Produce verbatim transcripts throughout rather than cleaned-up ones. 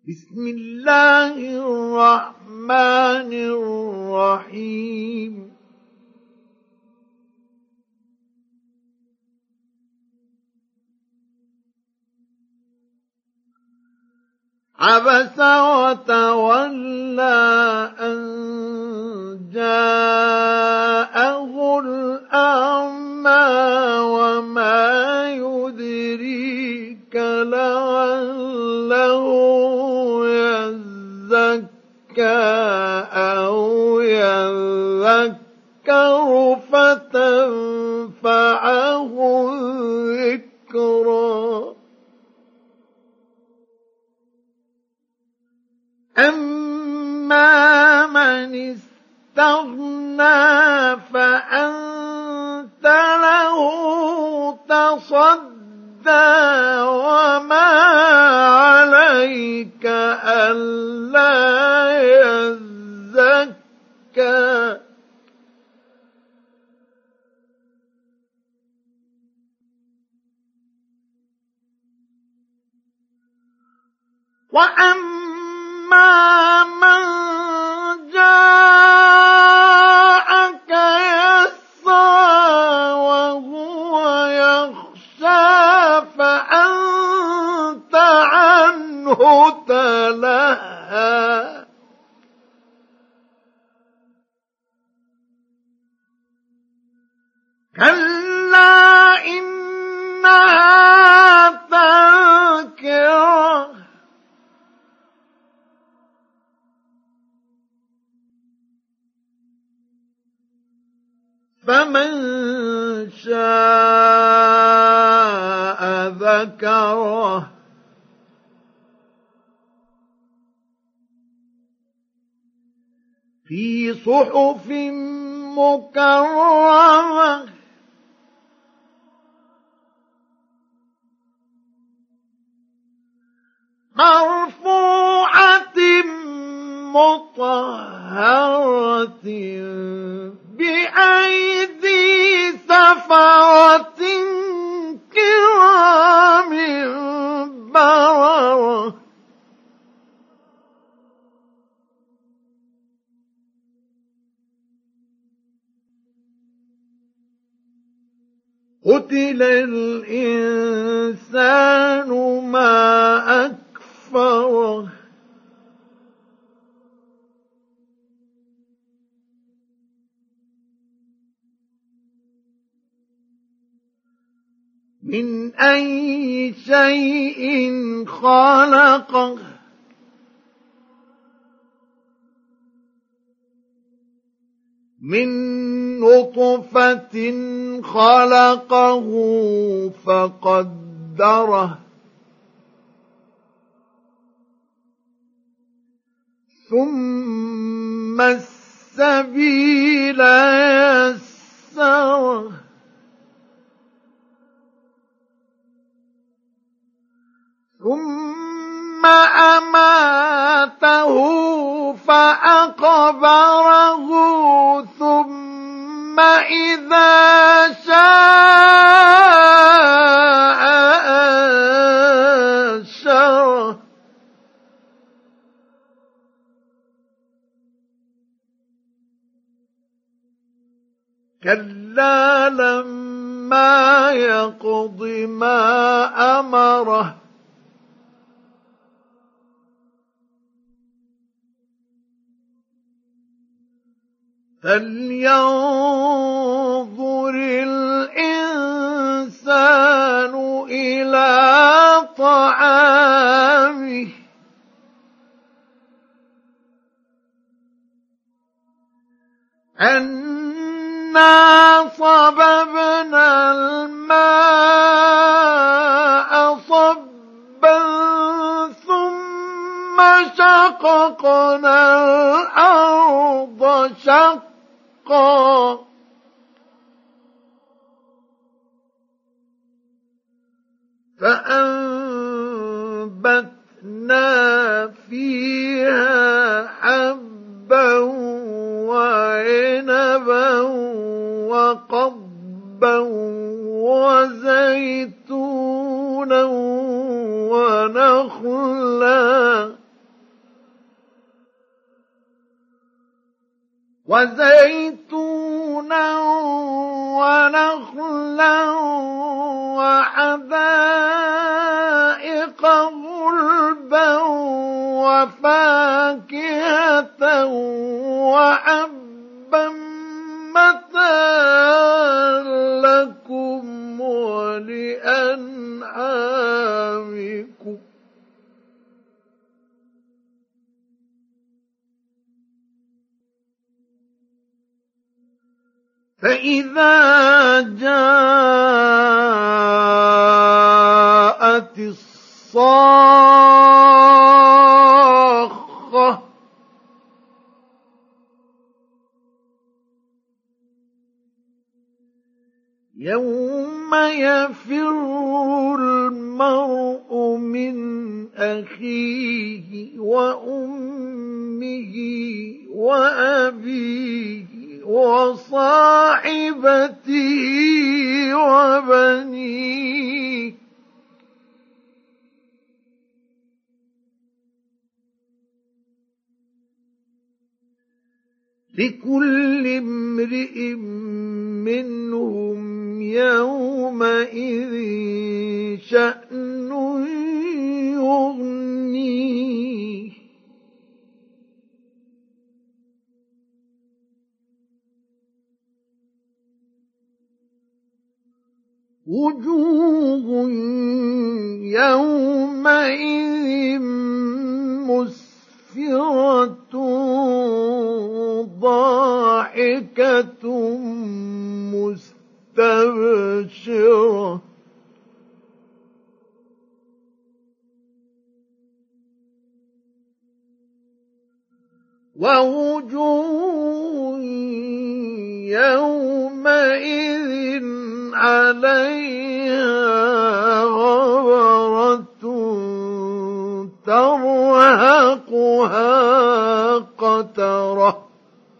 بسم الله الرحمن الرحيم عبس وتولى أن جاءه الأعمى وما يدريك لعله يزكى أو يذكر فتنفعه الذكرى أما من استغنى فأنت له تصدى وما عليك ألا يزكى وأما من جاءك يسعى وهو يخشى فأنت عنه تلهى كلا إنها تذكرة فمن شاء ذكره في صحف مكرمة مرفوعة مطهرة بأيدي سفرة كرام بررة قتل الإنسان ما أكفره من أي شيء خلقه من نطفة خلقه فقدره ثم السبيل يسره ثم أماته فأقبره ثم إذا شاء أنشره كلا لما يقض ما أمره فلينظر الإنسان إلى طعامه أنا صببنا الماء صبا ثم شققنا الأرض شقا فأنبتنا فيها حبا وعنبا وقضبا وزيتونا ونخلا وزيتونا ونخلا وحدائق غلبا وفاكهة وحبا متاعا لكم ولأنعامكم. فإذا جاءت الصاخة يوم يفر المرء من أخيه وأمه وأبيه وصاحبته وبنيه لكل امرئ منهم يومئذ شأن يغنيه. وجوه يومئذ مسفرة ضاحكة مستبشرة ووجوه يومئذ عليها غبرة ترهقها قترة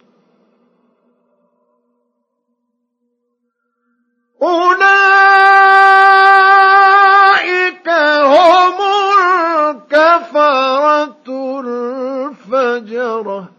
أولئك هم الكفرة الفجرة.